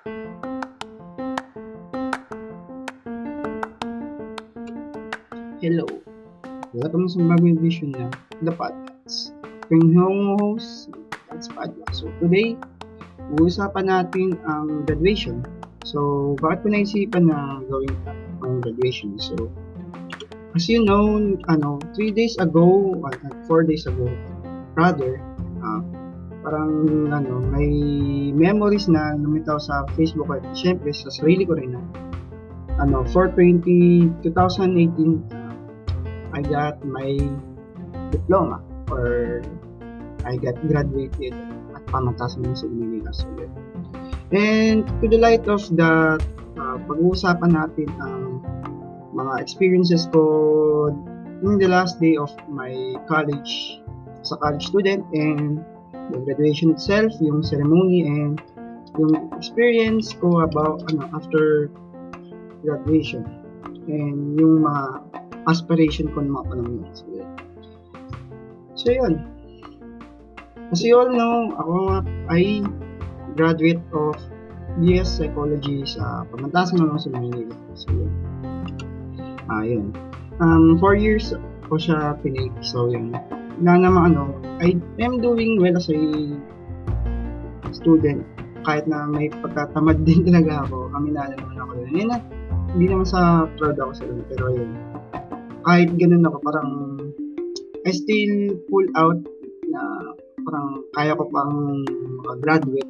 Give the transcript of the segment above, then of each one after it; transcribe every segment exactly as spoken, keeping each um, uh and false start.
Hello, welcome sa bagong edition ng The Podcast. Yung host, that's Podcast. So today, uusapan natin ang graduation. So, bakit ko naisipan na gawin ang graduation? So, as you know, ano, three days ago, or four days ago, rather, uh, parang ano, may memories na lumitaw sa Facebook at syempre sa sarili ko rin na ano, for twenty, twenty eighteen, I got my diploma or I got graduated at Pamantasan ng Manila. So, and to the light of that, uh, pag-uusapan natin ang mga experiences ko in the last day of my college, sa college student, and the graduation itself, yung ceremony, and yung experience ko about ano, after graduation, and yung mga aspiration ko ng mga panahon yun. So, yun. So, yun. As you all know, ako nga ay graduate of B S Psychology sa Pamantasan ng Manila. So, yun. Ah, yun. Um, four years ko siya pinake. So, yun. Na naman, ano, I am doing well as a student. Kahit na may pagkatamad din talaga ako. Aminala naman ako yun. Yun na, hindi naman sa proud ako sa yun. Pero, yun. Kahit ganun ako, parang I still pull out na parang kaya ko pang graduate.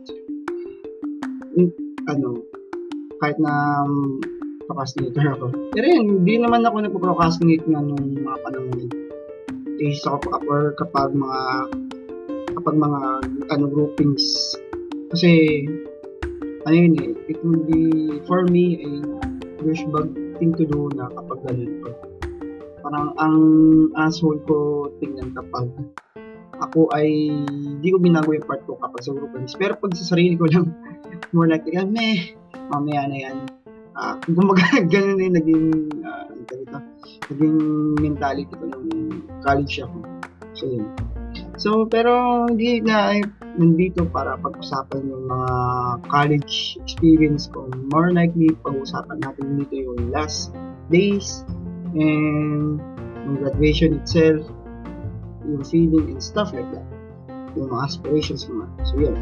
Ano, kahit na um, procrastinator ako. Pero yun, hindi naman ako nagpo-procrastinate nga nung mga panahon yun. Is ako kapag, kapag mga kapag mga ano groupings. Kasi ano yun eh, it will be for me a douchebag thing to do na kapag ganun ko. Parang ang asshole ko tingnan kapag ako ay hindi ko binago yung part ko kapag sa groupings. Pero pag sa sarili ko lang, more like, meh, mamaya na yan. Uh, gumaga, ganun na yung naging, uh, ito, naging mentality ko nung college ako. So, yun. So, pero hindi na ay nandito para pag-usapan yung mga college experience ko. More likely, pag-usapan natin dito yung last days and yung graduation itself, yung feeling and stuff like that. Yung mga aspirations ko. So, yun.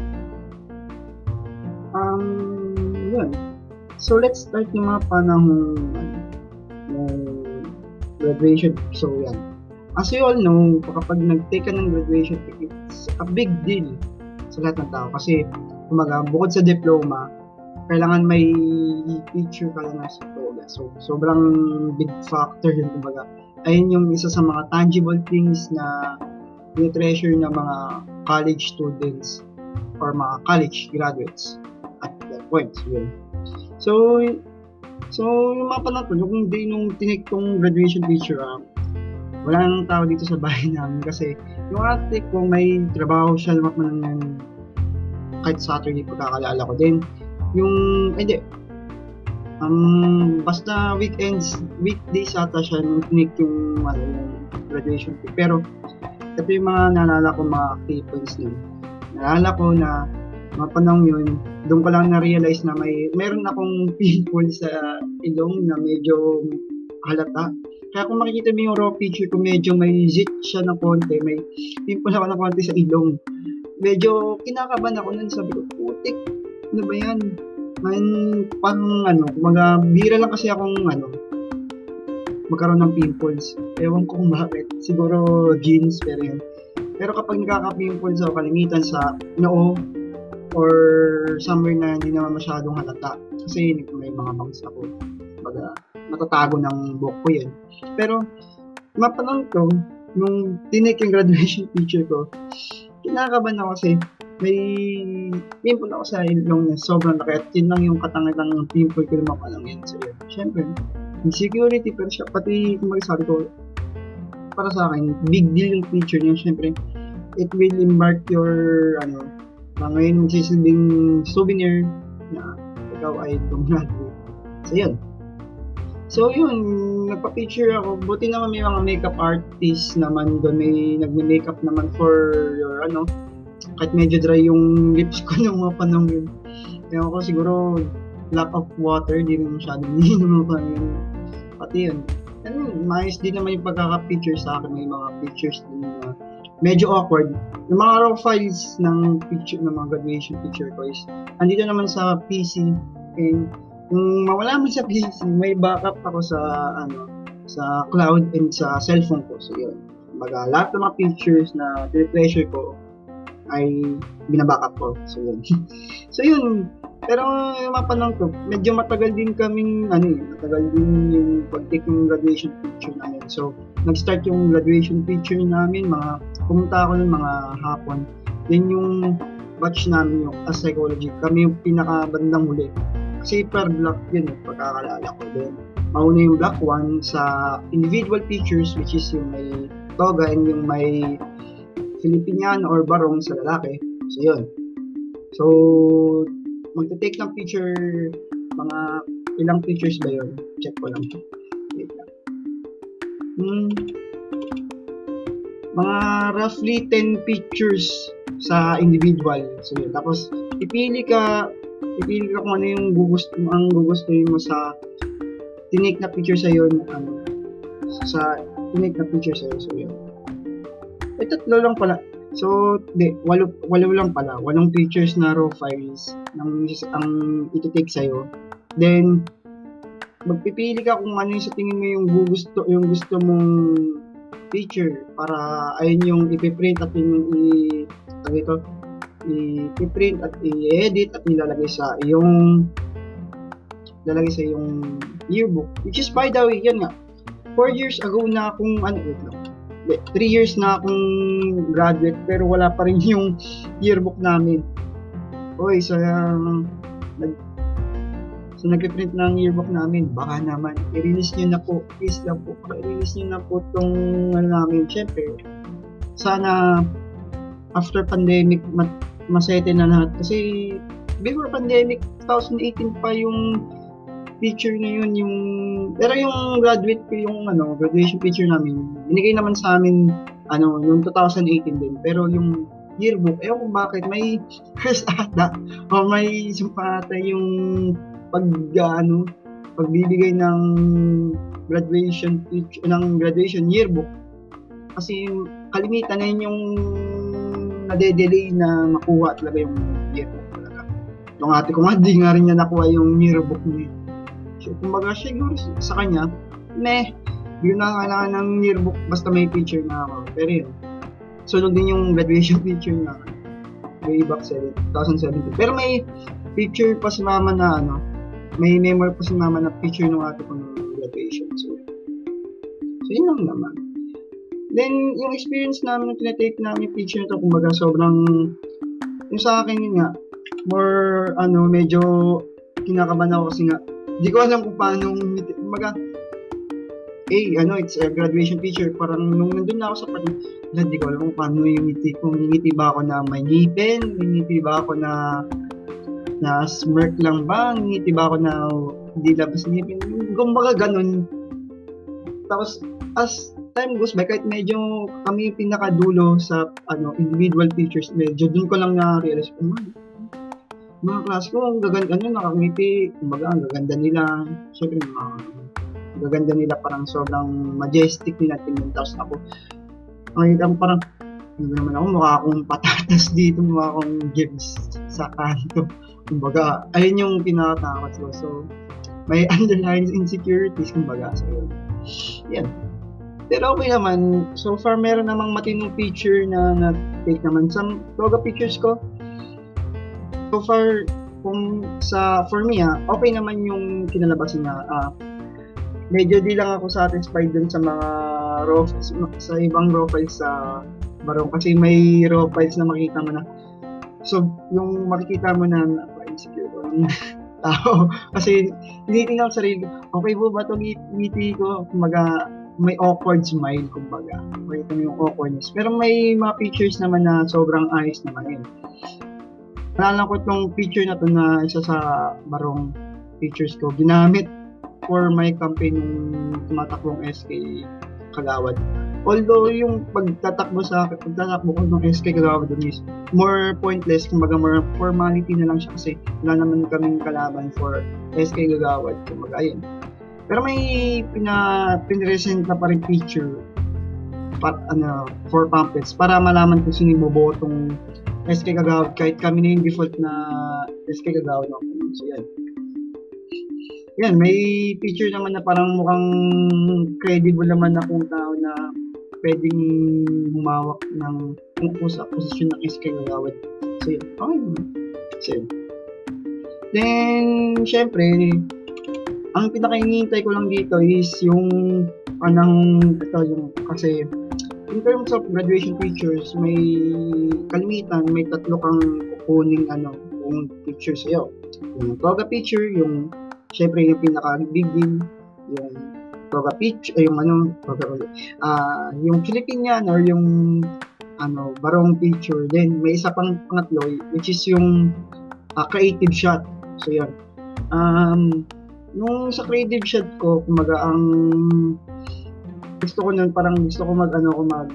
Um, yun. So, let's start yung mga panahon ng graduation. So, yan. As you all know, kapag nag-take ka ng graduation, it's a big deal sa lahat ng tao. Kasi, kumaga, bukod sa diploma, kailangan may picture ka lang sa toga. So, sobrang big factor yun, kumaga. Ayun yung isa sa mga tangible things na treasure ng mga college students or mga college graduates at that point. So, yun. So, so yung mga panahon, yung day nung tinik kong graduation picture, ah, wala nang tao dito sa bahay namin kasi yung ate ko may trabaho siya naman ng kahit Saturday pagkakalala ko din. Yung, hindi, um, basta weekends, weekdays ata siya nung tinik yung, ano, yung graduation pic. Pero, ito yung mga naalala ko, mga key points nun. Naalala ko na mga panahon yun, doon ko lang na-realize na may meron akong pimple sa ilong na medyo halata. Kaya kung makikita mo yung raw picture ko, medyo may zit siya ng konti, may pimple ako ng konti sa ilong. Medyo kinakabahan ako nun, sabi ko, putik, ano ba yan? Man, pang ano, kumaga, bira lang kasi akong ano, magkaroon ng pimples. Ewan ko kung bakit. Siguro genes, pero yun. Pero kapag nakaka-pimples ako, kalimitan sa noo, or somewhere na hindi naman masyadong halata. Kasi may mga bangs ako. Baga, matatago ng buhok ko yun. Pero, mapanong ko, nung tinik yung graduation picture ko, kinakabahan ako kasi may pimple ako sa ilong na sobrang laki at yun lang yung katangatang pimple ko naman palang yun. So, yun. Siyempre, insecurity, pero siya, pati kung sabi ko, para sa akin, big deal yung picture niya. Siyempre, it will mark your, ano, na ngayon magsisilbing souvenir na ikaw ay gumraduate. So, yun. So, yun. Nagpa-picture ako. Buti naman may mga makeup artist naman doon. May nagme-makeup naman for your, ano, kahit medyo dry yung lips ko ng mga panahon yun. Ewan ko, siguro lack of water, di rin masyado iniinom ko yun. Pati yun. Ano, maayos din naman yung pagkaka-picture sa akin. May mga pictures din na medyo awkward. Yung mga raw files ng picture, ng mga graduation picture ko is andito naman sa P C. And kung mawala man sa P C, may backup ako sa ano sa cloud and sa cellphone ko. So yun. Kumbaga, lahat ng mga pictures na treasure ko ay binabackup ko. So yun. So yun. Pero yung mga panahon ko, medyo matagal din kaming, ano eh, matagal din yung pag-take ng graduation picture namin. So, nag-start yung graduation picture namin, mga, pumunta ako ng mga hapon. Then yung batch namin, yung as psychology, kami yung pinaka-bandang huli. Kasi per block yun, eh, pagkakalala ko. Then, mauna yung block one sa individual pictures, which is yung may toga and yung may Filipinian or barong sa lalaki. So, yun. So, magte-take ng picture, mga ilang pictures ba yun? Check ko lang. Wait lang. Hmm. Mga roughly ten pictures sa individual. So, yun. Tapos, ipili ka, ipili ka kung ano yung gugusto, ang gugustuhin mo sa tinake na picture sa yun, ano, sa tinake na picture sa yun. So, yun. Eh, tatlo lang pala. So, di, walo, walo lang pala. Walong pictures na raw files ng ang iti-take sa'yo. Then, magpipili ka kung ano yung sa tingin mo yung gusto, yung gusto mong picture para ayun yung ipiprint at yung i, ano ito, i-print at i-edit at ilalagay sa yung lalagay sa yung yearbook. Which is, by the way, yan nga, four years ago na akong, ano, wait lang, three years na akong graduate pero wala pa rin yung yearbook namin. Oy, so um, nag so nag-print ng yearbook namin. Baka naman i-release niyo na po, please lang po. I-release niyo na po tong ano namin. Syempre, sana after pandemic masete na lahat kasi before pandemic twenty eighteen pa yung picture ngayon, yung pero yung graduate ko yung ano graduation picture namin binigay naman sa amin ano yung twenty eighteen din, pero yung yearbook eh kung bakit may curse ata o may sumpa ata yung pag ano pagbibigay ng graduation picture ng graduation yearbook kasi kalimitan na yun yung nade-delay na makuha talaga yung yearbook talaga. Yung ate ko nga di nga rin niya nakuha yung yearbook niya. So, kumbaga, siguro sa kanya, meh, hindi na kailangan ng yearbook basta may picture na ako. Pero yun, sunod din yung graduation picture na way back twenty seventeen. Pero may picture pa si mama na ano, may memory pa si mama na picture ng ate ko ng graduation. So, so yun lang naman. Then, yung experience namin na tinatake namin yung picture nito, kumbaga, sobrang, yung sa akin yun nga, more, ano, medyo kinakabahan ako kasi nga, di ko alam kung paano ngumiti. Kumbaga, eh, ano, it's a graduation picture. Parang nung nandun na ako sa part, di ko alam kung paano yung ngiti. Kung ngiti ba ako na may ngipin, ngiti ba ako na na smirk lang ba, ngiti ba ako na hindi labas ngipin. Kumbaga, ganun. Tapos, as time goes by, kahit medyo kami pinakadulo sa ano individual pictures, medyo dun ko lang na-realize ko, mga class ko, ang gaganda, ano, nakangiti, kumbaga, ang gaganda nila, syempre, mga, ang gaganda nila, parang sobrang majestic nila tingnan, tapos ako, nakita ko parang, hindi naman ako, mukha akong patatas dito, mukha akong gives sa kanto, kumbaga, ayun yung pinakatakot ko, so, may underlying insecurities, kumbaga, so, yun, yan. Pero okay naman, so far, meron namang matinong picture na na-take naman, some logo pictures ko, so far, kung sa, for me ah, okay naman yung kinalabasan niya. Ah, medyo di lang ako satisfied dun sa mga raw, sa ibang raw files sa barong. Kasi may raw files na makikita mo na. So, yung makikita mo na napaka-insecure ko ng tao. Kasi, tinitingnan ko sarili, okay po ba itong ngiti ko? Kumbaga, may awkward smile, kumbaga. Makita mo yung awkwardness. Pero may mga pictures naman na sobrang ayos naman yun. Naalala ko itong picture na to na isa sa barong pictures ko. Ginamit for my campaign yung tumatakbong S K Kagawad. Although yung pagtatakbo sa pagtatakbo ko ng S K Kagawad dun is more pointless, kumbaga more formality na lang siya kasi wala naman kaming kalaban for S K Kagawad, kumbaga ayun. Pero may pina pinresent na pa rin picture pa, ano, for pamphlets para malaman kung sino yung bobotong S K Kagawad kahit kami na yung default na S K Kagawad. No? So yan. Yan, may picture naman na parang mukhang credible naman na kung tao na pwedeng humawak ng kung sa posisyon ng S K Kagawad. So yun, okay naman. So yun. Then, syempre, ang pinaka-hinihintay ko lang dito is yung anong, ito yung, kasi in terms of graduation pictures, may kalimitan, may tatlo kang kukuning ano, kung picture sa'yo. Yung toga picture, yung syempre yung pinaka-big deal, yung toga picture, yung ano, toga, uh, yung Filipinian or yung ano, barong picture. Then, may isa pang pangatlo, which is yung uh, creative shot. So, yan. Um, nung sa creative shot ko, kumaga ang gusto ko nun, parang gusto ko mag, ano, ko mag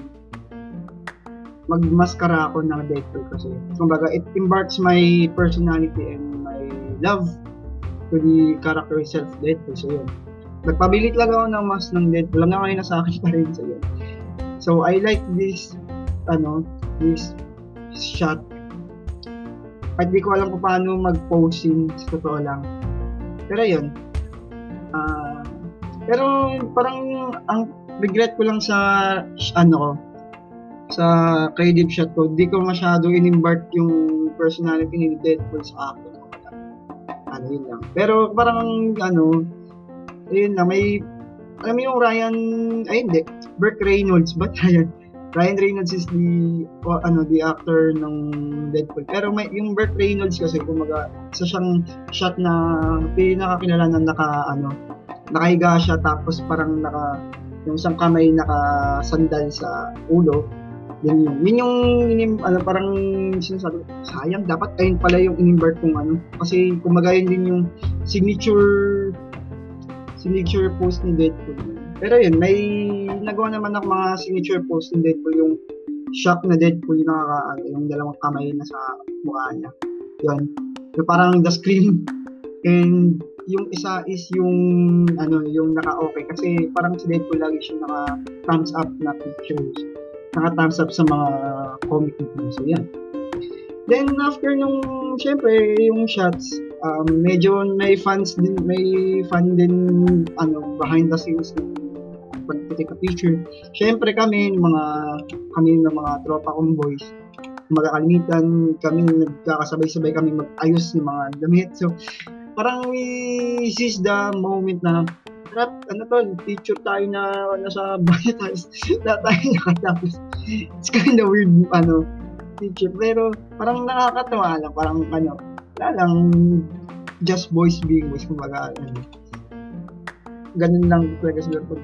magmaskara ako ng Deadpool kasi kumbaga it embarks my personality and my love to the character itself, Deadpool. So yun, nagpabilit lang ako ng mask ng Deadpool, lang ngayon na sa akin pa rin. So yun, so I like this ano, this shot. At di ko alam kung paano mag-posing, sa totoo lang. Pero yun, uh, pero parang ang regret ko lang sa ano ko, sa creative shot ko, di ko masyado in-embark yung personality ni Deadpool sa akin. Ano yun lang. Pero parang ano, ayun lang, may, alam mo yung Ryan, ay hindi, Burt Reynolds, ba't Ryan? Ryan Reynolds is the, o, ano, the actor ng Deadpool. Pero may, yung Burt Reynolds kasi, kumaga, isa siyang shot na pinakakilala na naka, ano, nakahiga siya, tapos parang naka, yung isang kamay nakasandal sa ulo. Yun yun. Yun yung, yun, ano, parang sinasabi, sayang, dapat ayun pala yung in-invert kung ano. Kasi kumaga yun din yung signature, signature post ni Deadpool. Pero yun, may nagawa naman ako mga signature post ni Deadpool, yung shock na Deadpool, yung nakaka, yung dalawang kamay na sa mukha niya. Yun. Yung parang the scream. And yung isa is yung ano, yung naka-okay kasi parang si Deadpool lagi siya naka thumbs up na pictures, naka thumbs up sa mga comic videos. So yan. Then after nung syempre yung shots, um, medyo may fans din, may fan din ano behind the scenes ng pag-take a picture. Syempre kami mga kami ng mga tropa kong boys, magkakalimitan kami, nagkakasabay-sabay kami mag-ayos ng mga damit. So parang we seize the moment na rap, ano to, picture tayo na nasa bahay tayo, na tayo nakatapos. It's kind of weird, ano, picture. Pero parang nakakatawa lang, parang ano, wala lang, just boys being boys, kumbaga, ano. Ganun lang talaga sila pag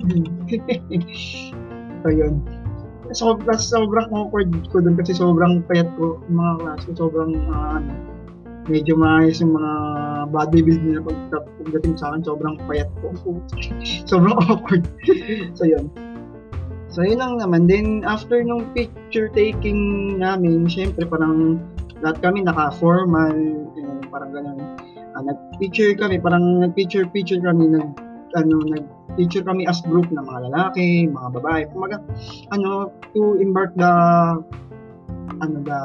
so yun. So, plus, sobrang awkward ko dun kasi sobrang payat ko, mga klase, sobrang, uh, ano, medyo maayos yung mga bodybuild nila pag pagdating sa akin, sobrang payat ko. Sobrang awkward. So, yun. So, yun lang naman. Then, after nung picture taking namin, syempre, parang lahat kami naka-formal, yun, parang gano'n. Uh, nag-picture kami, parang nag-picture-picture kami, nag, ano, nag-picture kami as group ng mga lalaki, mga babae. Kumaga, ano, to embark the, ano, the,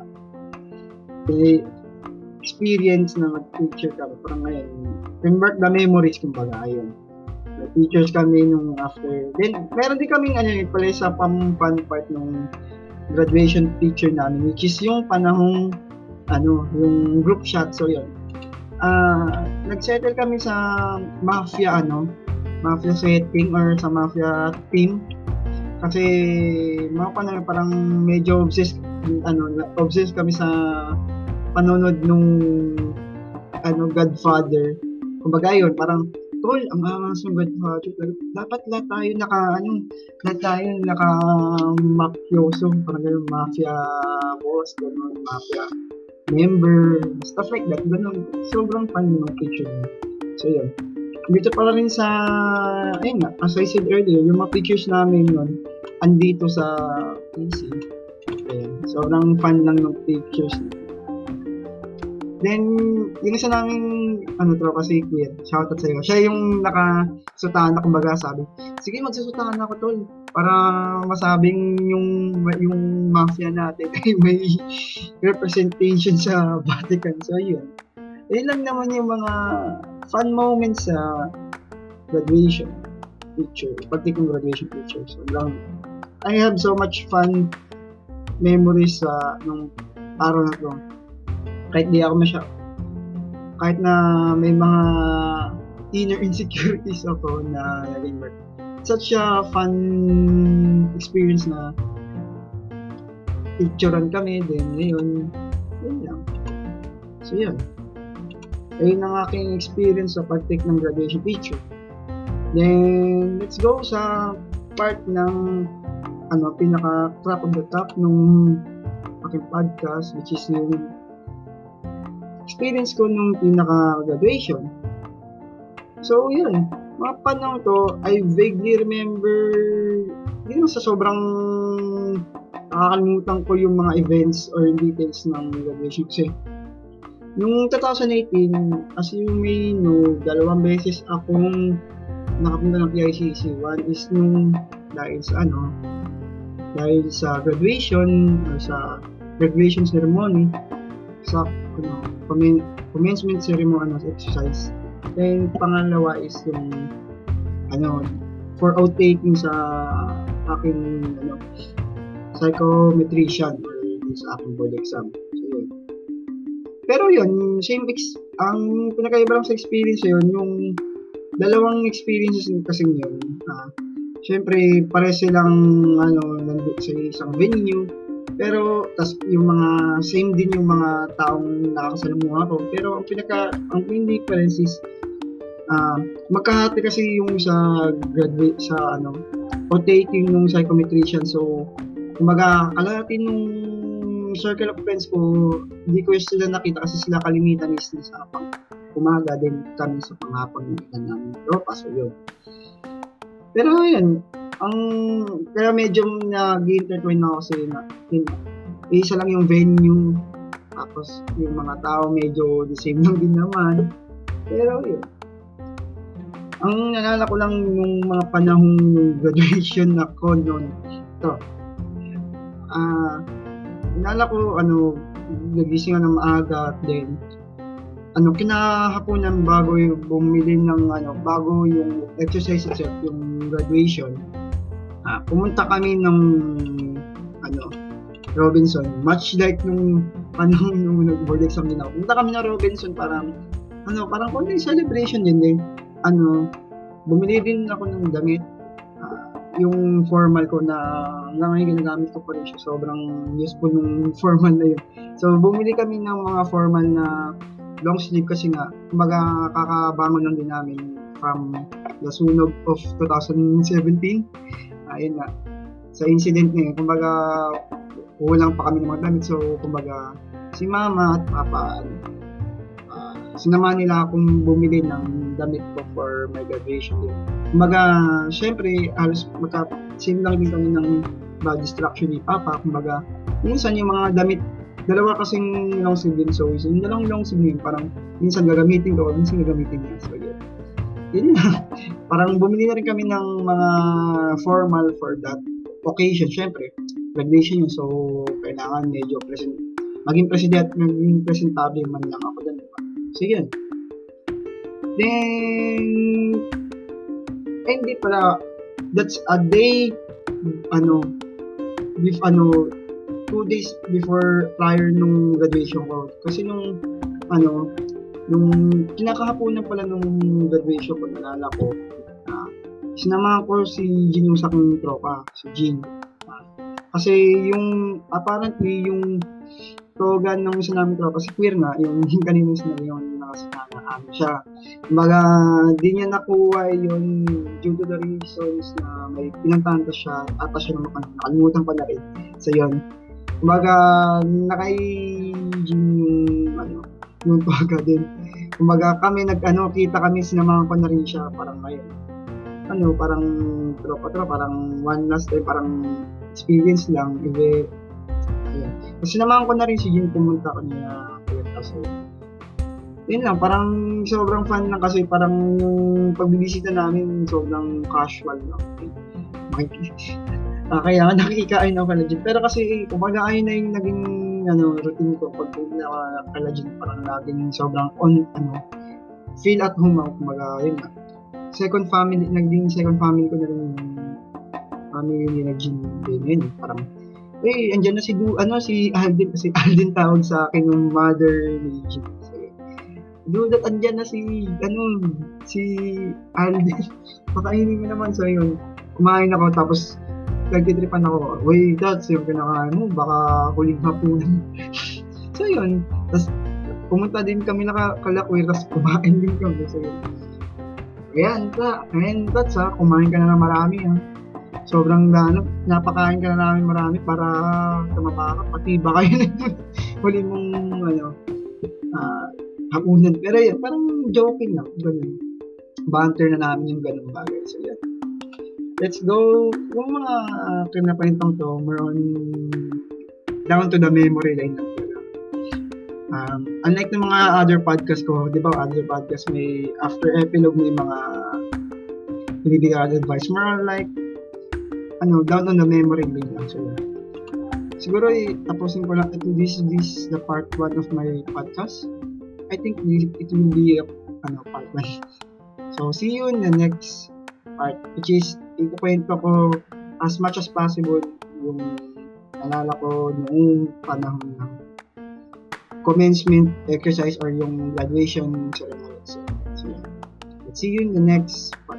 the, experience na mag-picture kami, parang ngayon, embark the memories, kumbaga, ayun. Nag-pictures kami nung after. Then, meron din kaming, ano, pala sa pang fun part nung graduation picture namin, which is yung panahong, ano, yung group shot. So, yun. Uh, nag-settle kami sa mafia, ano, mafia setting or sa mafia team. Kasi, mga panahon, parang medyo obsessed, ano, obsessed kami sa panonood nung ano Godfather. Kumbaga yun, parang tol, ang angas ng Godfather. Dapat lahat tayo naka ano, lahat tayo naka mafioso, parang ganun, mafia boss, ganun, mafia member, stuff like that. Ganun, sobrang fun yung picture. So yun. dito pala rin sa, ayun nga, as I said earlier, yung mga pictures namin nun, andito sa P C. Ayan, sobrang fun lang ng pictures. Then, yung isa naming, ano, tropa si Queer, shoutout sa'yo. Siya yung nakasutahan na, kumbaga, sabi, sige, magsusutahan ako, tol, para masabing yung, yung mafia natin ay may representation sa Vatican. So, yun. Yun lang naman yung mga fun moments sa graduation picture, particular graduation picture. So, lang, I have so much fun memories sa nung araw na to. Kahit di ako masya, kahit na may mga inner insecurities ako na naging work. Such a fun experience na picturean kami, then ngayon, yun lang. So, yun. Ayun ang aking experience sa pag-take ng graduation picture. Then, let's go sa part ng ano, pinaka top of the top nung aking podcast, which is yung experience ko nung pinaka-graduation. So, yun. Mga panahon to, I vaguely remember, hindi naman sa sobrang nakakalimutan ko yung mga events or details ng graduation. Kasi, nung twenty eighteen, as you may know, dalawang beses akong nakapunta ng P I C C. One is nung dahil sa ano, dahil sa graduation or sa graduation ceremony, sa ano, commencement ceremony as exercise. Then pangalawa is yung ano, for outtaking sa aking ano, psychometrician or sa aking board exam. So, yun. Pero yun, same ex- ang pinakaiba lang sa experience yun, yung dalawang experiences kasi yun. Ah, Siyempre, pare silang ano, nandun sa isang venue. Pero, tas yung mga, same din yung mga taong nakakasalamuha ko. Pero, ang pinaka, ang main difference is, uh, magkahati kasi yung sa graduate, sa ano, o taking nung psychometrician. So, kumbaga, kalahati nung circle of friends ko, hindi ko sila nakita kasi sila kalimitan is sa pang umaga din kami sa panghapon ng tropa. So, yun. Pero yun, ang kaya medyo nag-intertwine na ako kasi na, yun, isa lang yung venue, tapos yung mga tao medyo the same lang din naman. Pero yun, ang nalala ko lang yung mga panahong graduation na ko noon, ito, ah, uh, nalala ko, ano, nagising ng maaga, then, ano, kinahaponan bago yung bumili ng, ano, bago yung exercise itself, yung graduation, ah, pumunta kami ng, ano, Robinson, much like nung, panahon nung nag-board exam din ako, pumunta kami ng Robinson, parang, ano, parang konting celebration din din, ano, bumili din ako ng damit, uh, yung formal ko na hanggang ngayon ginagamit ko pa rin siya, sobrang useful nung formal na yun. So, bumili kami ng mga formal na long sleeve kasi nga, kumbaga kakabangon lang din namin from the sunog of twenty seventeen. Ayun uh, nga, sa incident na yun, kumbaga kulang pa kami ng mga damit. So, kumbaga, si mama at papa, uh, sinama nila akong bumili ng damit ko for my graduation din. Kumbaga, syempre, halos magka-same lang din kami ng body structure ni papa. Kumbaga, minsan yung mga damit, dalawa kasing long sleeve din. So, yung dalawang long sleeve yun, parang minsan gagamitin ko, minsan gagamitin niya. So, yun. Yun na. Parang bumili na rin kami ng mga formal for that occasion. Syempre, graduation yun. So, kailangan medyo present, maging president, maging presentable man lang ako dun. Diba? So, yun. Then, eh, hindi pala, that's a day, ano, if, ano, two days before, prior nung graduation ko. Kasi nung, ano, nung kinakahaponan pala nung graduation ko, nalala ko, uh, sinama ko si Jin yung sa aking tropa, si Jin. Uh, kasi yung, apparently, yung toga ng isa namin tropa, si Queer nga, yung kanina sinabi yung nakasinana, ano siya. Kumbaga, di niya nakuha yun due to the reasons na may pinantahan siya, ata siya naman, nakalimutan pa na rin. So, yun. Kumbaga, nakay Jin yung, ano, yung toga din. Kumbaga kami nag-ano, kita kami, sinamahan ko na rin siya, parang ngayon. Ano, parang tropa-tropa, parang one last time, parang experience lang, ebe, ayun. Tapos sinamahan ko na rin si Jin, pumunta ko niya, ayun, kasi, yun lang, parang sobrang fun lang kasi parang yung pagbibisita namin, sobrang casual lang. Makikita. Ah, kaya nga nakikikain ako kala Jin. Pero kasi, kumbaga ayun na yung naging ano, routine ko pag nakakala Jin, parang laging sobrang on, ano, feel at home ako, kumbaga, yun nga. Second family, naging second family ko na rin yung family ni Jin din, yun, parang, eh, andyan na si Du, ano, si Alden, kasi Alden tawag sa akin yung mother ni Jin. Dude, at andyan na si, ano, si Alden. Pakainin mo naman. So, yun. Kumain ako, tapos, nagtitripan ako. Wait, that's yung kinakain mo. Baka huling hapunan. So, yun. Tapos, pumunta din kami nakakalakwir, tapos kumain din kami. So, yun. Ayan, ta. And that's, ha. Kumain ka na ng marami, ha. Sobrang, ano, napakain ka na namin marami para tumaba ka. Pati baka yun. Huli mong, ano, ah, hapunan. Pero yan, parang joking lang. Ganun. Banter na namin yung ganun bagay. So, yan. Let's go. Yung mga uh, kinapalintang to, more on down to the memory line lang. Um, unlike ng mga other podcast ko, di ba, other podcast may after epilogue may mga binibigay advice. More like, ano, down on the memory lane lang. So, yan. Siguro, eh, tapusin ko lang. Ito, this, this is the part one of my podcast. I think it will be a ano, part one. So, see you in the next part, which is, ikukwento ko as much as possible yung nalala ko noong panahon ng commencement exercise or yung graduation ceremony. So, so yeah. Let's see you in the next part.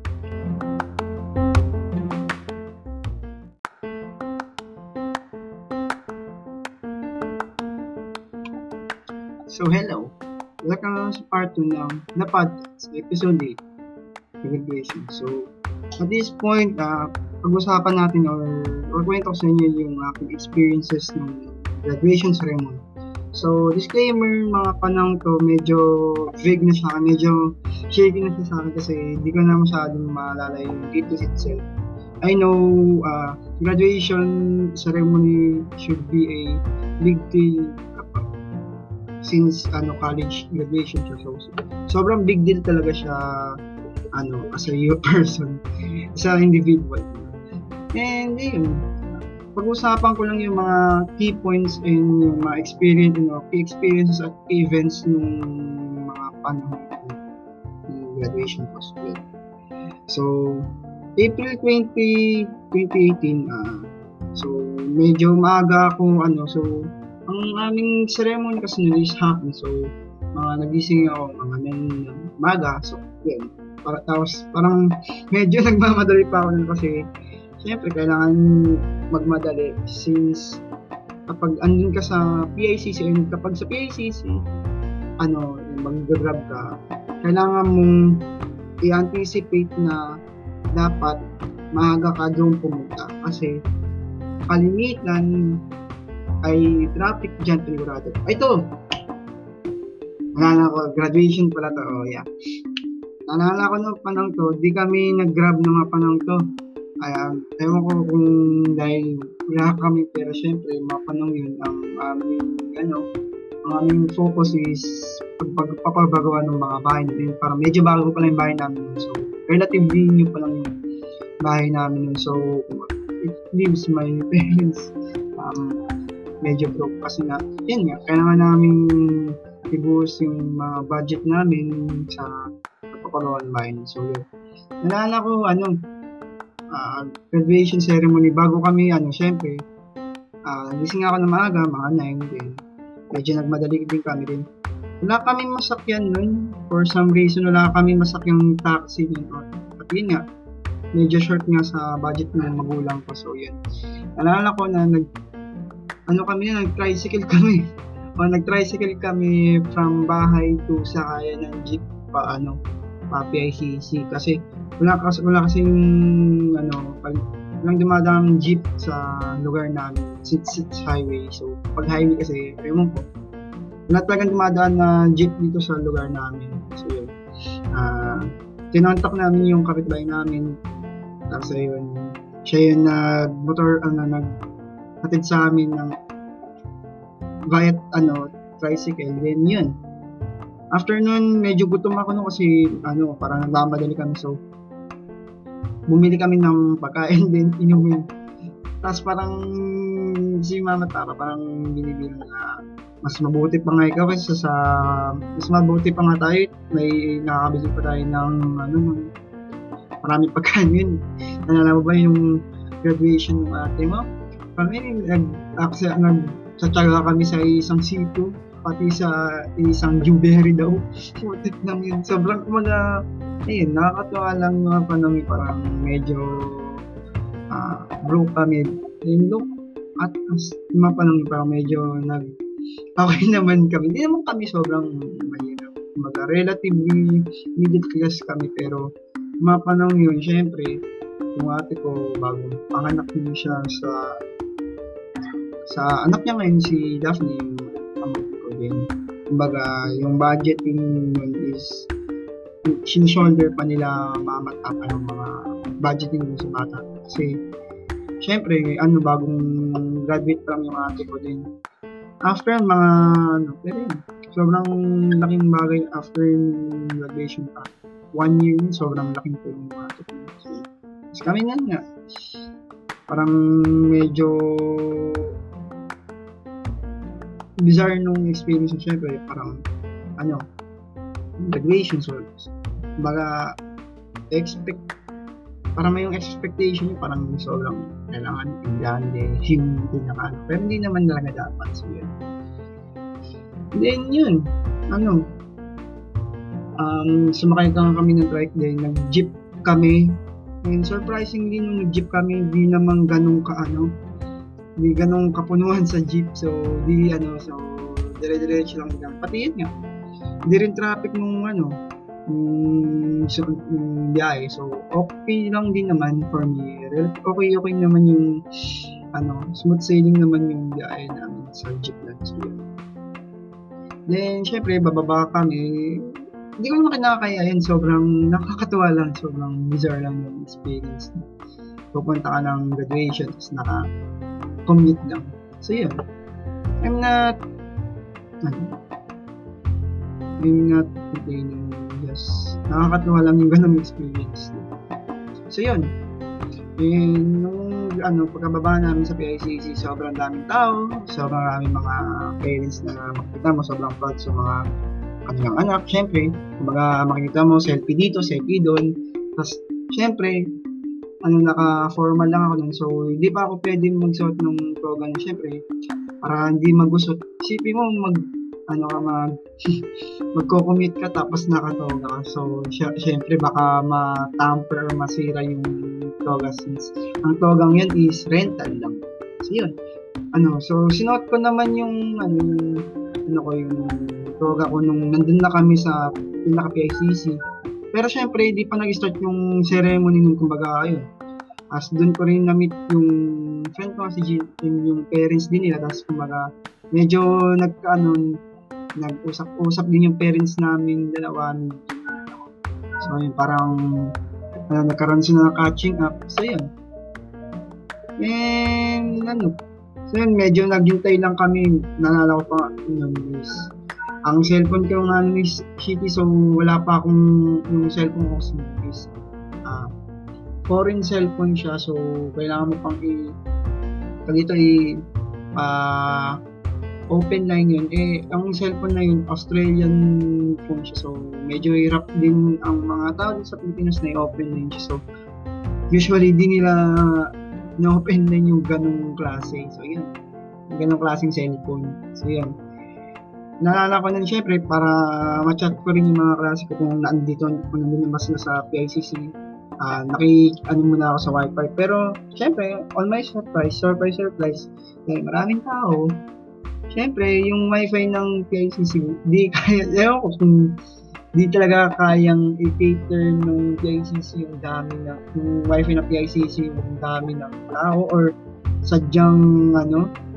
So, hello. Welcome sa part two ng na podcast, episode eight, graduation. So, at this point, uh, pag-usapan natin or, or kwento ko sa inyo yung aking experiences ng graduation ceremony. So, disclaimer, mga panahon to, medyo vague na siya, medyo shaky na siya sa akin kasi hindi ko na masyadong maalala yung details itself. I know, uh, graduation ceremony should be a big deal since ano college graduation siya, so sobrang big deal talaga siya ano as a person, sa individual. And yun, pag-usapan ko lang yung mga key points and yung mga experience, you know, key experiences at events nung mga panahon ng graduation ko. So April twentieth, twenty eighteen, uh, so medyo maaga ako ano, so ang aming ceremony kasi nun is hapon, so mga nagising ako mga nine maga, so yun, para, tapos parang medyo nagmamadali pa ako nun kasi syempre kailangan magmadali since kapag andun ka sa P I C C and kapag sa P I C C ano, mag-grab ka, kailangan mong i-anticipate na dapat maaga ka doon pumunta kasi kalimitan ay traffic dyan pinigurado. Ay, ito! Nalala ko, graduation pala to. Oh, yeah. Nalala ko nung panahon to, di kami nag-grab ng mga panahon to. Ay, um, ewan ko kung dahil wala kami, pero syempre, mga panahon yun, ang aming, ano, ang aming focus is pagpapagawa ng mga bahay natin. Parang medyo bago pa lang yung bahay namin. So, relatively new pa lang yung bahay namin. So, it leaves my parents um, medyo broke kasi nga, yan nga, kailangan namin i-boost yung mga uh, budget namin sa pagpapagawa ng bahay. So, yun. Nalala ko, ano, uh, graduation ceremony, bago kami, ano, syempre, uh, gising ako na maaga, mga nine din. Medyo nagmadali din kami din. Wala kami masakyan nun. For some reason, wala kami masakyang taxi din. At yun nga, medyo short nga sa budget ng magulang ko. So, yun. Nalala ko na nag ano kami na, nag-tricycle kami. O, nag-tricycle kami from bahay to sakaya ng jeep pa, ano, pa P I C C. Kasi, wala kasi, wala kasing, ano, pag, walang dumadang jeep sa lugar namin. Since it's highway. So, pag highway kasi, ewan ko, wala talagang dumadaan na jeep dito sa lugar namin. So yun, uh, tinontak namin yung kapitbahay namin, tapos ayun, siya yung nag-motor, ano, nag-hatid sa amin ng via, ano, tricycle. Then yun, after nun, medyo gutom ako nun kasi, ano, parang nagmamadali kami, so bumili kami ng pagkain din, inumin. Tapos parang si mama at papa parang binibilang na mas mabuti pa nga ikaw kaysa sa mas mabuti pa nga tayo, may nakakabili pa tayo ng ano, marami pagkain yun. Nalala mo ba yung graduation ng ate mo? Kami nag-aksa nag-tsatsaga kami sa isang situ, pati sa isang Dewberry daw. Putik lang yun. Sobrang mga, ayun, nakakatawa lang mga panahon, parang medyo uh, broke kami. Ayun, look, at as mga panahon, parang medyo nag, okay naman kami. Hindi naman kami sobrang mahirap. Mga relatively middle class kami, pero mga panahon yun, syempre, yung ate ko, bagong panganak niya siya sa sa anak niya ngayon, si Daphne, yung pamangkin ko din. Kumbaga, yung budgeting yun is sinishoulder pa nila mama at papa yung mga budgeting sa bata. Kasi, syempre, ano, bagong graduate pa lang yung ate ko din. After mga, ano, pero yun, sobrang laking bagay after graduation pa. One year yun, sobrang laking po yung ate ko. So, kasi kami nga nga, parang medyo bizarre nung experience, syempre, parang, ano, graduation, so, baga, expect, parang may yung expectation, parang sobrang kailangan, grande, yung pinaka, pero hindi naman talaga dapat, so yun. Then, yun, ano, um, sumakay ka kami ng trike din, nag-jeep kami, and surprisingly, nung nag-jeep kami, hindi naman ganun ka, ano, hindi ganun kapunuan sa jeep, so di ano, so dire-diretso lang lang. Pati yun nga, hindi rin traffic nung ano, yung so, biyahe, so okay lang din naman for me. Okay, okay naman yung ano, smooth sailing naman yung biyahe namin sa jeep lang. So yun. Then syempre bababa kami, hindi ko naman kinakaya yun, sobrang nakakatuwa lang, sobrang bizarre lang yung experience. Pupunta ka ng graduation, tapos naka commute lang. So yun, I'm not ano, I'm not complaining, just nakakatuwa lang yung ganung experience. So yun, and nung ano, pagkababa namin sa P I C C, sobrang daming tao, sobrang daming mga parents na makikita mo, sobrang proud sa mga kanilang anak. Syempre, kumbaga makikita mo selfie dito, selfie doon, tapos syempre ano, naka-formal lang ako nun, so hindi pa ako pwedeng magsuot ng toga na, syempre, para hindi magusot. Isipin mo, mag, ano ka, mag, magko-commute ka tapos nakatoga ka, so sy- syempre, baka ma-tamper or masira yung toga, since ang togang yun is rental lang. So yun, ano, so sinuot ko naman yung, ano, ano ko, yung toga ko nung nandun na kami sa pinaka-P I C C. Pero syempre, hindi pa nag-start yung ceremony nung, kumbaga, ayun. As doon ko rin na-meet yung friend ko, si Jean, yung parents din nila. Tapos, kumbaga, medyo nagka-ano, nag-usap-usap din yung parents namin dalawa. So, yun, parang uh, nagkaroon sila ng catching up. So, yun. And, ano, so yun, medyo naghintay lang kami. Nalala ko pa, yun, is, ang cellphone ko nga is shitty, so wala pa akong yung cellphone ko is uh, foreign cellphone siya, so kailangan mo pang i pag ito i uh, open line yun. Eh ang cellphone na yun Australian phone siya, so medyo hirap din ang mga tao sa Pilipinas na i-open line siya, so usually di nila na-open line yung ganong klase. So yun, yung ganong klaseng cellphone. So yun, naalala ko nun, syempre, para ma-chat ko rin yung mga klase ko kung naandito, kung nandun mas na sa P I C C, uh, naki, ano muna ako sa wifi. Pero, syempre, on my surprise, surprise, surprise, eh, maraming tao. Syempre, yung wifi ng P I C C, di kaya, ewan ko kung di talaga kayang i-cater ng P I C C yung dami na, yung wifi ng P I C C yung dami ng tao, or sadyang, ano,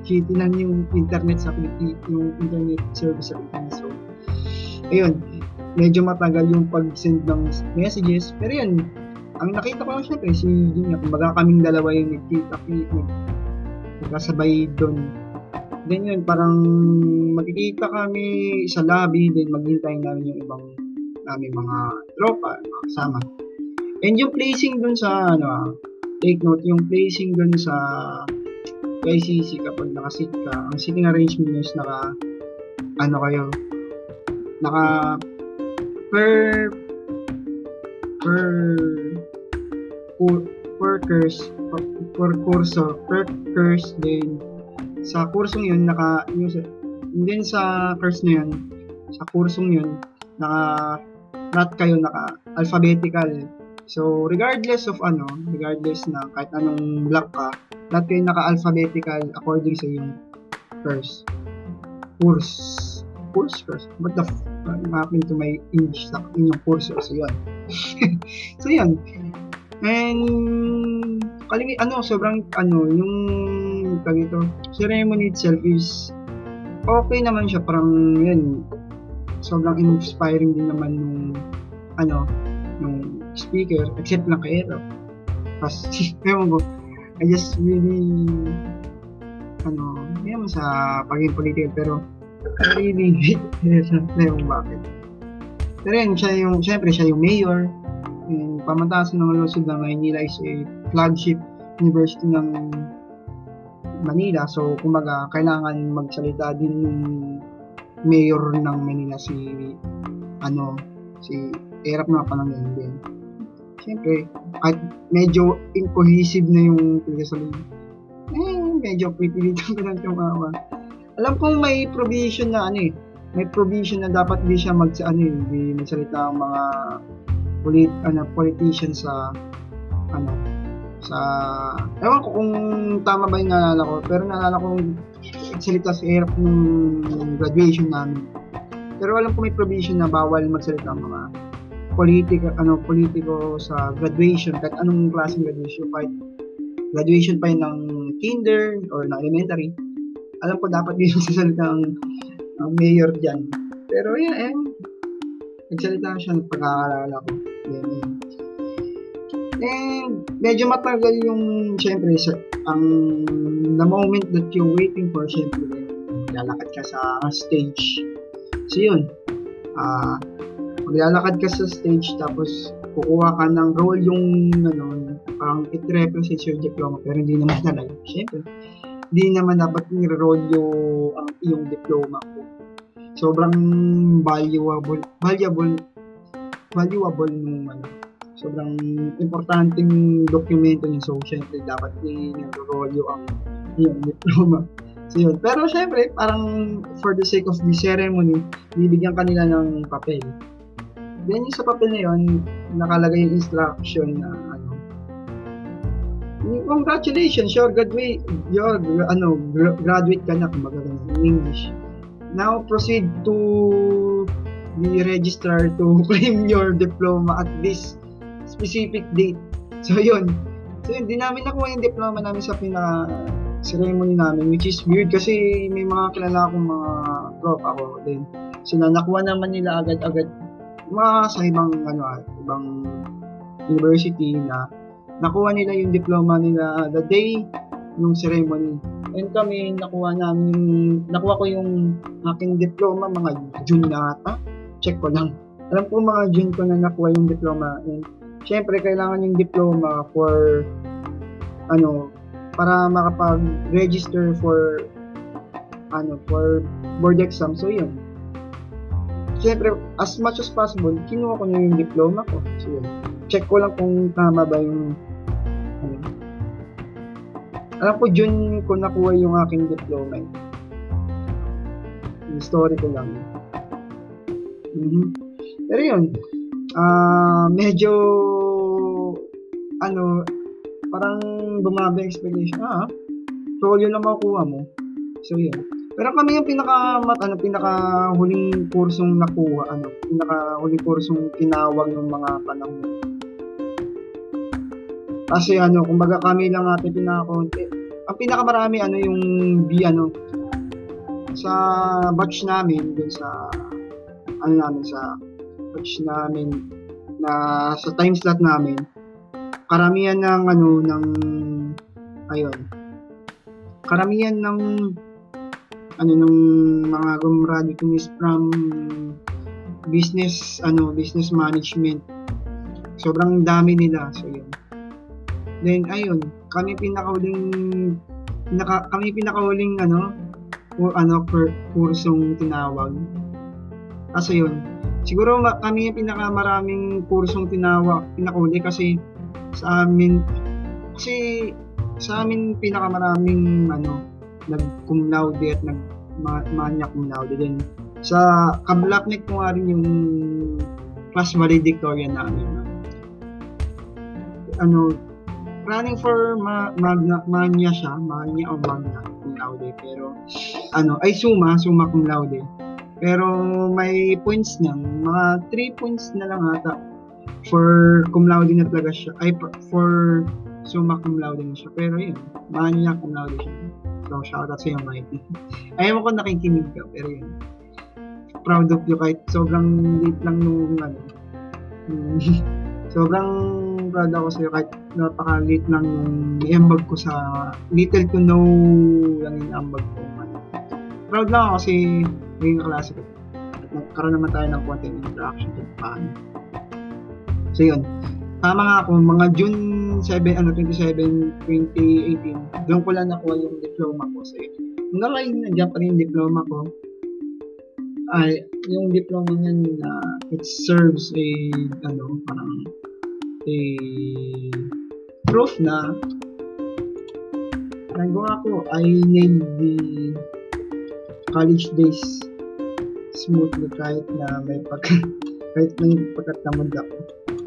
shitty lang yung internet sa Pilipinas, yung internet service sa Pilipinas. So, ayun, medyo matagal yung pag-send ng messages. Pero yun, ang nakita ko lang syempre, si Jun, kumbaga kaming dalawa yung nagkita, nagkasabay doon. Then yun, parang magkikita kami sa lobby, then maghintay namin yung ibang namin mga tropa, mga kasama. And yung placing dun sa, ano, take note, yung placing dun sa I C C kapag nakasit ka, ang sitting arrangement is naka, ano kayo, naka, per, per, per, per course, per, per kurso, per course, then, sa kursong yun, naka, yung, din sa course na yun, sa kursong yun, naka, not kayo, naka, alphabetical. So, regardless of ano, regardless na kahit anong block ka, lahat kayo naka-alphabetical according sa yung course. Course. Course, course. What the f***? What happened to my English sa inyong course? So, yun. So, yun. And, kaling, ano, sobrang, ano, yung, ito, ceremony itself is, okay naman siya, parang, yun, sobrang inspiring din naman nung, ano, nung speaker, except lang kay Ero. Tapos, ewan ko, I just really, ano, hindi sa pagiging political, pero, I really hate Ero, ewan bakit. Pero yun, siya yung, syempre, siya yung mayor, yung pamantasan ng Lungsod ng Maynila is a flagship university ng Manila. So, kumbaga, kailangan magsalita din yung mayor ng Manila, si, ano, si Erap na panangin din. Siyempre, at medyo incohesive na yung pagkasabi. Eh, medyo pipilitan ko lang tumawa. Alam kong may provision na ano eh, may provision na dapat hindi siya mag, ano eh, hindi magsalita ang mga polit, ano, politicians sa, ano, sa, ewan ko kung tama ba yung naalala ko, pero naalala ko magsalita si Erap nung graduation namin. Pero alam ko may provision na bawal magsalita ang mga politiko, ano, politiko sa graduation, kahit anong klaseng graduation, kahit graduation pa yun ng kinder or ng elementary. Alam ko dapat din magsasalita ang, ang mayor dyan. Pero yun, eh, nagsalita siya ng pagkakalala ko. Yan, yan. And medyo matagal yung, syempre, sa, ang the moment that you're waiting for, syempre, lalakad ka sa stage. So yun, ah, uh, maglalakad ka sa stage, tapos kukuha ka ng role yung, ano, parang it represents your diploma, pero hindi naman talaga. Syempre, hindi naman dapat i-roll yung, ang iyong diploma ko. Sobrang valuable, valuable, valuable nung, ano, sobrang importanteng dokumento niya. So, syempre, dapat i-roll yung ang iyong diploma. So, yun. Pero, syempre, parang for the sake of the ceremony, bibigyan kanila ng papel. Then, yung sa papel na yun, nakalagay yung instruction na, ano, congratulations, you're graduate, you're, ano, graduate ka na, kung magagang in English. Now, proceed to the registrar to claim your diploma at this specific date. So, yun. So, yun, di namin nakuha yung diploma namin sa pinaka-ceremony namin, which is weird kasi may mga kilala akong mga tropa ko. Then, sila nakuha naman nila agad-agad mga sa ibang ano ibang university na nakuha nila yung diploma nila the day ng ceremony. And kami nakuha namin nakuha ko yung aking diploma mga June na ata. Check ko lang. Alam ko mga June ko na nakuha yung diploma. And syempre kailangan yung diploma for ano para makapag-register for ano for board exam. So yun. Siyempre, as much as possible, kinuha ko na yung diploma ko. So, yun. Check ko lang kung tama ba yung... Ano. Alam ko, June ko nakuha yung aking diploma. Yung story ko lang. Mm-hmm. Pero yun, uh, medyo... Ano, parang bumaba yung expectation. Ah, so yun lang makuha mo. So, yun. Pero kami yung pinaka mat ano pinaka huling kursong nakuha, ano, pinaka huling kursong tinawag ng mga panahon. Kasi ano, kumbaga kami lang ate pinaka-konti. ang pinakamarami ano yung B ano sa batch namin dun sa ano namin sa batch namin na sa time slot namin, karamihan ng ano ng ayun karamihan ng ano ng mga gumraduate is from business ano business management. Sobrang dami nila, so yun. Then ayun, kami pinakauling naka, kami pinakauling ano o ano per kursong tinawag. Kasi yun, siguro ma- kami yung pinakamaraming kursong tinawag, pinakauli kasi sa amin kasi sa amin pinakamaraming ano nag cum laude at nag ma- manya cum laude din. Sa kablaknik ko nga rin yung class valedictorian namin. Ano, running for ma- magna manya siya, manya o magna cum laude, pero ano, ay summa, summa cum laude. Pero may points na, mga three points na lang ata for cum laude na talaga siya, ay for summa cum laude na siya. Pero yun, manya cum laude siya. So, shoutout sa iyo, Mikey. Ayaw ko nakikinig ka, pero yun. Proud of you kahit sobrang late lang nung ano. sobrang proud ako sa iyo kahit napaka-late lang yung iambag ko sa little to no lang yung ambag ko. Proud lang ako kasi naging kaklase ko. Nagkaroon naman tayo ng content interaction at paano. So yun. Tama nga ako, mga June seventh, ano, twenty-seven, twenty eighteen, doon ko lang nakuha yung diploma ko. So yun. Hanggang ngayon, nandiyan pa rin yung diploma ko. Ay, yung diploma niyan na uh, it serves a, ano, parang a proof na nagawa ko, I nailed the college days smoothly kahit na may pagka kahit may pagkatamad ako.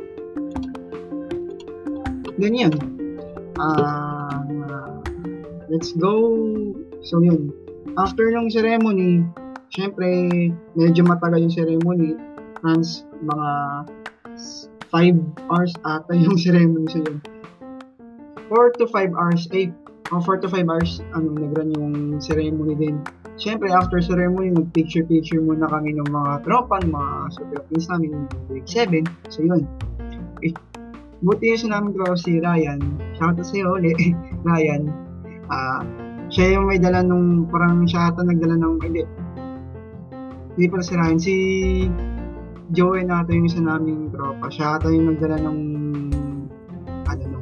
Ganyan. Uh, let's go. So yun. After ng ceremony, syempre medyo matagal yung ceremony. Trans mga five hours ata yung ceremony. So yun. four to five hours, eh, o four to five hours ano, nag-run yung ceremony din. Siyempre, after ceremony, nag-picture-picture muna kami ng mga tropa, ng mga super friends namin, yung grade seven. So, yun. Eh, buti yung namin ko si Ryan. Shoutout sa'yo ulit, Ryan. Uh, siya yung may dala nung, parang siya ata nagdala ng, hindi, hindi pala si Ryan, si Joey na ata yung isa naming tropa. Siya ata yung nagdala ng, ano, nung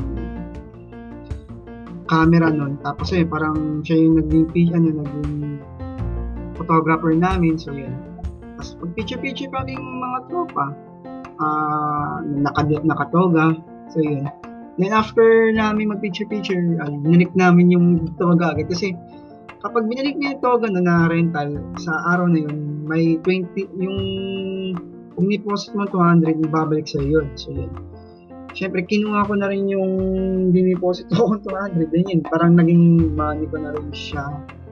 camera nun. Tapos eh, parang siya yung naging, ano, naging photographer namin. So, yun. Tapos, pag picture-picture pa yung mga tropa, uh, naka, nakatoga. So, yun. Then, after namin mag-picture-picture, uh, binalik namin yung toga agad. Kasi, kapag binalik niya yung toga no, na rental, sa araw na yun, may twenty, yung kung deposit mo two hundred, babalik sa'yo yun. So, yun. Siyempre, kinuha ko na rin yung diniposit ko two hundred. Then yun, parang naging money ko na rin siya.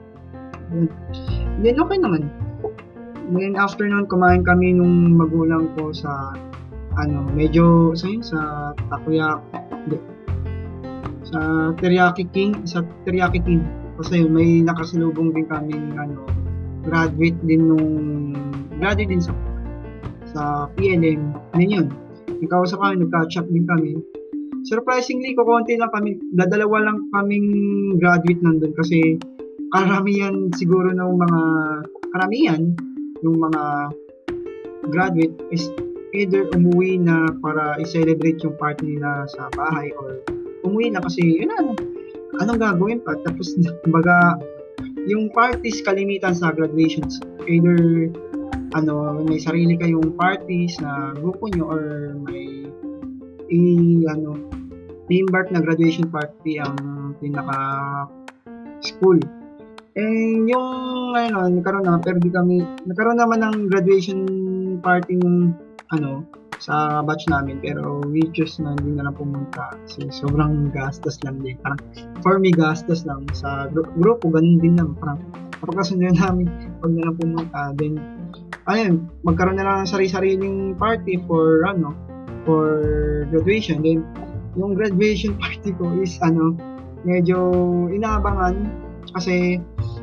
Then okay naman. Then after nun, kumain kami nung magulang ko sa, ano, medyo, sa yun, sa Takoyaki, hindi, sa Teriyaki King, sa Teriyaki King. Kasi yun, may nakasalubong din kami, ano, graduate din nung, graduate din sa, sa P L M. Then yun, nagkausap kami, nag-catch up din kami. Surprisingly, kukunti lang kami, dadalawa lang kaming graduate nandun kasi karamihan siguro ng mga, karamihan yung mga graduate is either umuwi na para i-celebrate yung party nila sa bahay or umuwi na kasi, yun na, anong gagawin pa? Tapos, baga, yung parties kalimitan sa graduations, either ano, may sarili kayong party sa grupo nyo or may i ano, team-bark na graduation party ang pinaka school. And yung ano, nagkaroon na, pero di kami, nagkaroon naman ng graduation party ng ano, sa batch namin, pero we choose na hindi na lang pumunta kasi sobrang gastos lang din. Parang for me, gastos lang. Sa gru- grupo, ganun din naman. Parang kapag kasunod namin, pag na lang pumunta, then ayun, magkaroon na lang ng sarili-sariling party for ano, for graduation. Then yung graduation party ko is ano, medyo inaabangan kasi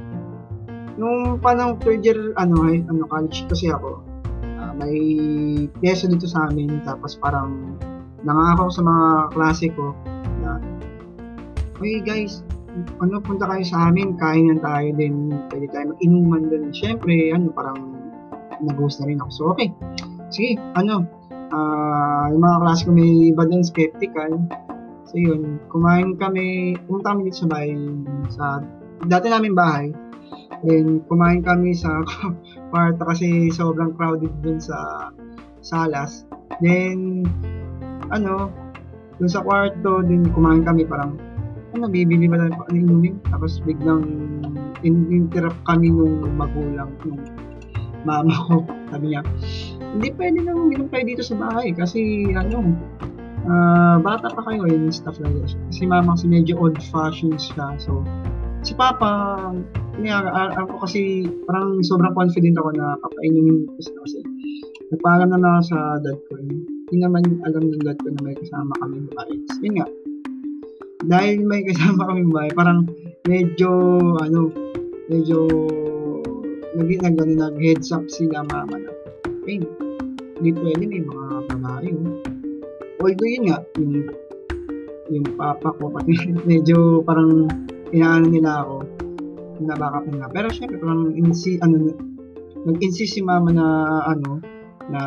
nung panang third year, ano, ay, ano, college kasi ako, uh, may pyesa dito sa amin, tapos parang nangako sa mga klase ko na, hey guys, ano, punta kayo sa amin, kain lang tayo din, pwede tayo mag-inuman din. Siyempre, ano, parang nag-host na rin ako. So, okay. Sige, ano, uh, yung mga klase ko may iba din skeptical. So, yun, kumain kami, pumunta kami dito sa bahay, sa dati namin bahay. Then, kumain kami sa kwarto kasi sobrang crowded dun sa salas. Then, ano, dun sa kwarto, din kumain kami parang, ano, bibili ba tayo ano inumin? Tapos biglang in-interrupt kami nung magulang, nung mama ko. Sabi niya, hindi pwede nang uminom kayo dito sa bahay kasi, ano, uh, bata pa kayo, yun, stuff like that. Kasi mama kasi medyo old-fashioned siya. So, si papa, niya, ako kasi parang sobrang confident ako na papainumin ko siya kasi nagpaalam na ako sa dad ko. Hindi naman alam ng dad ko na may kasama kami babae. Yun nga, dahil may kasama kami babae, parang medyo, ano, medyo naging nag, ano, nag-heads up sila mama na, hey, hindi pwede, may mga babae. Although yun nga, yung, yung papa ko, pati medyo parang inaano nila ako, nabaka pa nga. Pero syempre, parang insi, ano, nag-insist si mama na, ano, na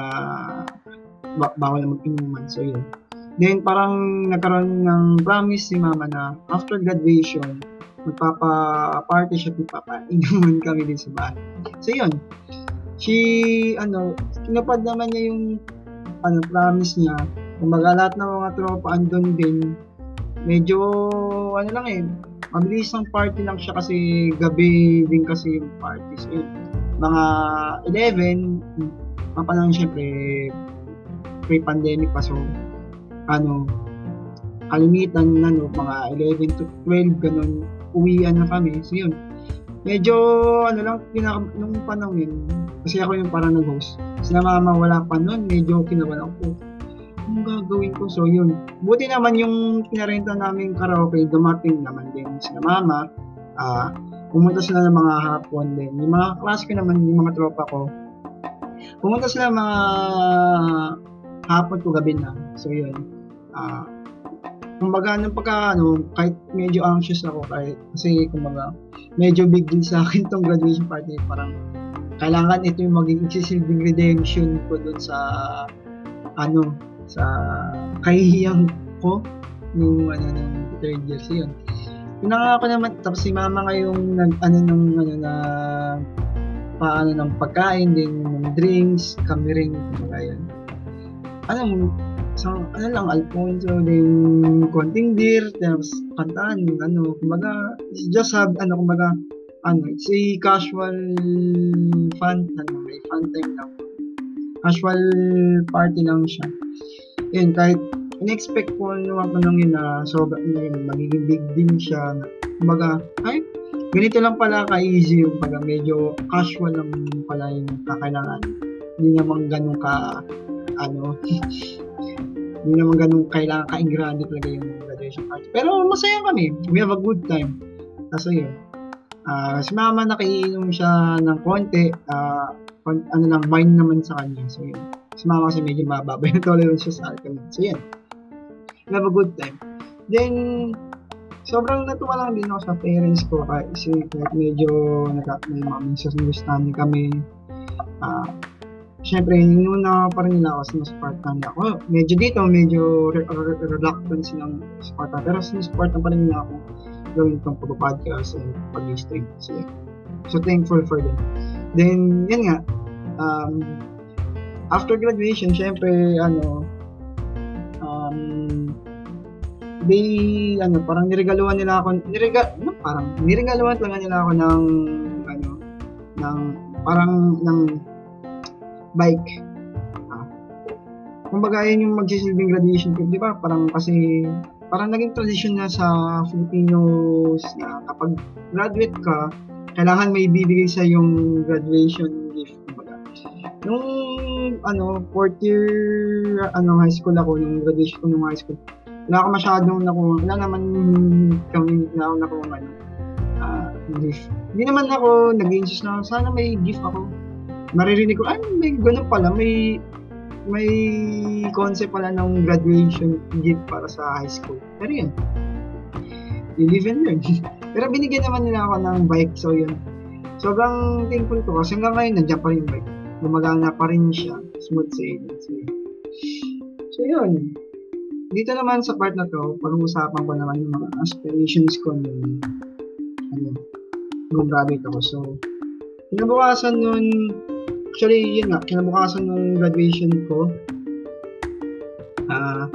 ba- bawal na mag-inuman. So, yun. Then, parang nagkaroon ng promise si mama na after graduation, magpapa-party siya, magpapa-inuman kami din sa bahay. So, yun. She, ano, tinupad naman niya yung, ano, promise niya. Kumbaga, lahat ng mga tropa andun din. Medyo, ano lang eh, mabilis ang party lang siya kasi gabi din kasi yung party. So, yun. Mga eleven, mapalang syempre, pre-pandemic pa. So, ano, kalimitan, ano, mga eleven to twelve, ganun, uwian na kami. So, yun. Medyo, ano lang, pinaka, nung panahon yun, kasi ako yung parang nag-host. Sila mama, wala pa nun, medyo kinabalan ko. Anong gagawin ko? So, yun. Buti naman yung pinarenta namin karaoke, dumating naman din sila mama. Ah, uh, pumunta sila ng mga hapon din. Yung mga klase ko naman, yung mga tropa ko, pumunta sila mga hapon ko, gabi na. So, yun. Ah, uh, kumbaga, nung pagka, ano, kahit medyo anxious ako, kahit, kasi, kumbaga, medyo big deal sa akin tong graduation party. Parang, kailangan ito yung maging silbing redemption ko dun sa, ano, sa kahihiyang ko yung ano ng third year. So, yun. Pinangako naman, tapos si mama ngayong nag, ano, ng, ano, na, paano ng pagkain, din ng drinks, kami rin, kumbaga yun. Ano, so, ano lang, Alfonso, din konting beer, tapos kantaan, ano, kumbaga, just have, ano, kumbaga, ano, it's a casual fun, ano, may fun time lang. Casual party lang siya. Yun, kahit in-expect ko naman ko nang yun na sobrang yun, magiging big din siya. Na, kumbaga, ay, ganito lang pala ka-easy yung pala, medyo casual lang pala yung kakailangan. Hindi naman ganun ka, ano, hindi naman ganun kailangan ka-ingrande talaga yung graduation party. Pero masaya kami. We have a good time. Kaso yun. Uh, si mama nakiinom siya ng konti. Uh, ano lang, wine naman sa kanya. So yun. Si mama kasi medyo mababa yung tolerance siya sa alcohol. So yan. We have a good time. Then, sobrang natuwa lang din ako sa parents ko kasi medyo nagka, may mga misunderstanding kami. Uh, Siyempre, inuna pa rin nila ako, sinusuportan nila ako. Medyo dito, medyo re- re- reluctant silang supportan. Pero sinusuportan pa rin nila ako gawin itong pag-podcast and pag-stream. So, so, thankful for them. Then, yan nga, um, after graduation, syempre, ano, um, they, ano, parang niregaluhan nila ako, nirega, ano, parang, niregaluhan talaga nila ako ng, ano, ng, parang, ng bike. Ah, kumbaga, yun yung magsisilbing graduation trip, di ba? Parang kasi, parang naging tradition na sa Filipinos na kapag graduate ka, kailangan may bibigay sa yung graduation gift. Kumbaga. Nung ano, fourth year ano high school ako, nung graduation ko nung high school, wala ako masyadong nakuha, wala naman kami na ako nakuha ano, uh, gift. Hindi naman ako nag-insist na sana may gift ako. Maririnig ko, ay, may ganun pala, may may concept pala ng graduation gift para sa high school. Pero yun, you live and learn. Pero binigyan naman nila ako ng bike, so yun. Sobrang thankful ko kasi hanggang ngayon nandiyan pa rin yung bike. Gumagana pa rin siya, smooth sailing. So, so yun. Dito naman sa part na to, pag-uusapan ko naman yung mga aspirations ko nung ano, nung graduate ako. So, kinabukasan nun, actually, yun nga, kinabukasan nung graduation ko, ah, uh,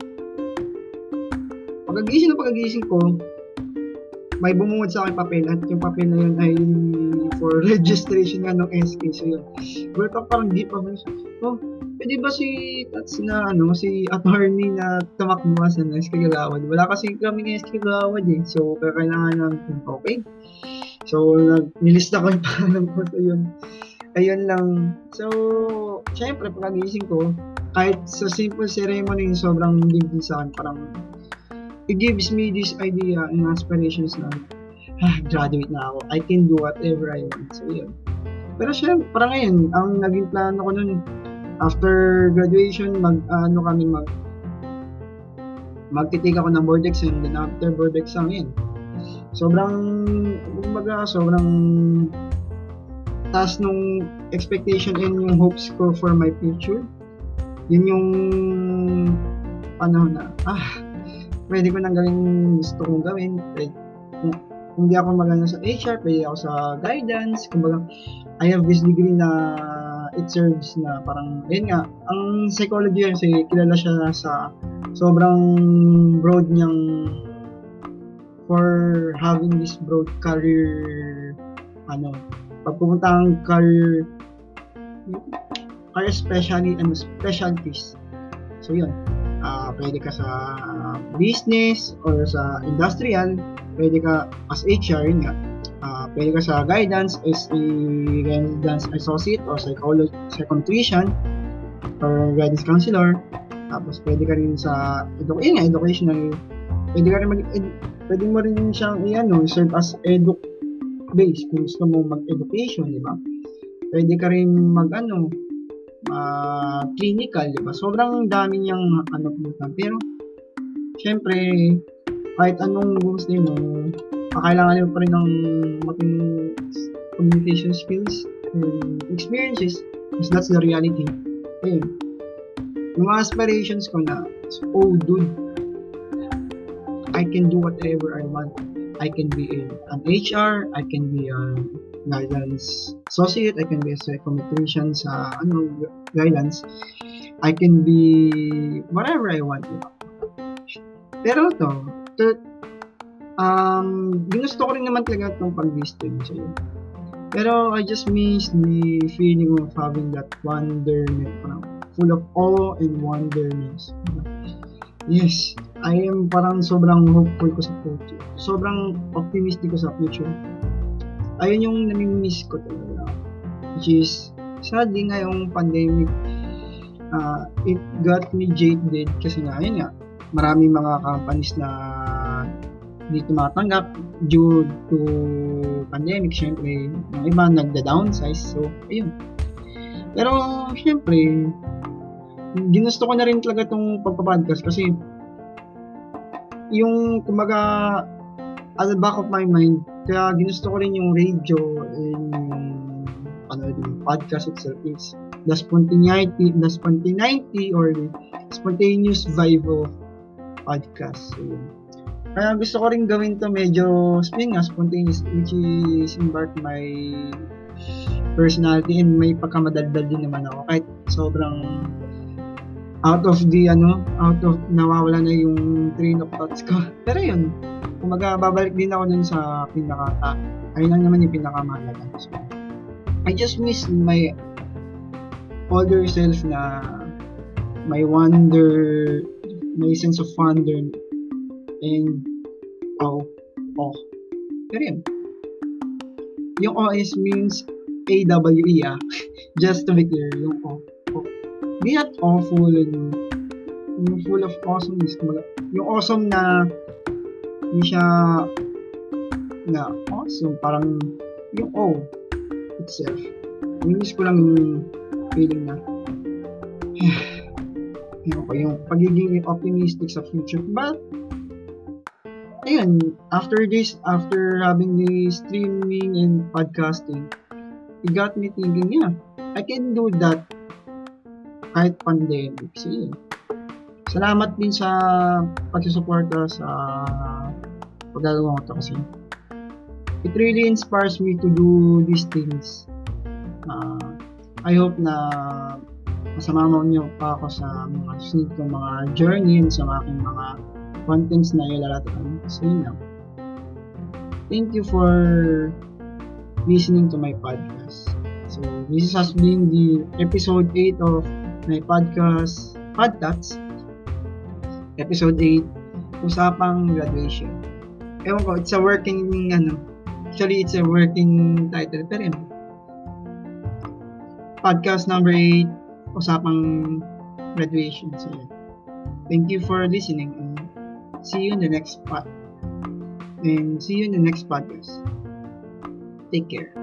pagkagising na pagkagising ko, may bumungod sa akin papel at yung papel na yun ay for registration nga ng S K. So yun, but parang di pa ba siya, oh, pwede ba si Tats na ano, si attorney na tumakbo sa S K Kagawad? Wala kasi kami ng S K Kagawad eh, so kailangan namin, okay. So, nilista ko yung pangalan ko, so yun, ayun lang. So, syempre, pagkagising ko, kahit sa simple ceremony, sobrang big sa akin, parang it gives me this idea and aspirations na, ah, graduate na ako. I can do whatever I want. So, yun. Pero syempre, parang ngayon, ang naging plano ko nun, after graduation, mag, uh, ano kami, mag, magtitig ako ng board exam, then after board exam, yun. Sobrang, kumbaga, sobrang taas nung expectation and yung hopes ko for my future. Yun yung panahon na, ah, pwede ko nang gawin gusto kong gawin. Pwede, kung, kung di ako magana sa H R, pwede ako sa guidance. Kumbaga, I have this degree na it serves na parang, yun nga, ang psychology yun, kasi kilala siya sa sobrang broad niyang for having this broad career, ano, pag pumunta ang career, career specialty, ano, specialties. So, yun. Uh, pwede ka sa business or sa industrial, pwede ka as H R, yun nga. Uh, pwede ka sa guidance as a guidance associate or psychologist, psychometrician or guidance counselor. Tapos pwede ka rin sa edu- yun nga, educational. Pwede ka rin mag ed- pwede mo rin siyang i-ano, serve as edu base kung gusto mo mag-education, di ba? Pwede ka rin mag-ano, Uh, clinical, di ba? Sobrang dami niyang ano pumunta. Pero, syempre, kahit anong gusto mo, kailangan mo pa rin ng mating communication skills and experiences, because that's the reality. Ayun. Yung mga aspirations ko na, oh dude, I can do whatever I want. I can be an H R, I can be a guidance associate, I can be a psychometrician sa ano, guidance, I can be whatever I want. Pero to, to um, ginusto ko rin naman talaga itong pag-distance sa'yo. Pero I just miss the feeling of having that wonderment, full of awe and wonderness. Yes, I am parang sobrang hopeful ko sa future. Sobrang optimistic ko sa future. Ayun yung nami-miss ko talaga. Which is, sadly ngayong pandemic, uh, it got me jaded kasi nga, ayun nga, maraming mga companies na hindi tumatanggap due to pandemic. Syempre, yung iba nagda-downsize. So, ayun. Pero, syempre, ginusto ko na rin talaga itong pagpa-podcast kasi yung, kumbaga, at the back of my mind, kaya ginusto ko rin yung radio and ano, yung podcast itself is the spontaneity, the spontaneity or the spontaneous vibe of podcast. So, kaya gusto ko rin gawin to medyo spin nga, spontaneous, which is embark my personality and may pagkamadaldal din naman ako kahit sobrang out of the ano, out of nawawala na yung train of thoughts ko. Pero yun, kumaga babalik din ako dun sa pinaka, ah, ayun lang naman yung pinakamahalaga. So, I just miss my older self na may wonder, may sense of wonder and oh, oh. Pero yun, yung O S means A W E ah. Just to be clear, yung O. Oh. Be not awful and yung full of awesomeness. Kumbaga, yung awesome na hindi siya na awesome, parang yung O itself. Miss ko lang yung feeling na yun ko, yung pagiging optimistic sa future. But ayun, after this, after having this streaming and podcasting, it got me thinking, yeah, I can do that kahit pandemic. So, yun. Salamat din sa pagsusuporta sa pagdagawa ko to kasi it really inspires me to do these things. Uh, I hope na masama niyo pa ako sa mga susunod kong mga journey and sa aking mga contents na ilalatan. So, yun lang. Thank you for listening to my podcast. So, this has been the episode eight of my podcast, Podtats. Episode eight, Usapang Graduation. Ewan ko, it's a working, ano, actually, it's a working title, pero yun. Podcast number eight, Usapang Graduation. So, yeah. Thank you for listening and see you in the next pod. And see you in the next podcast. Take care.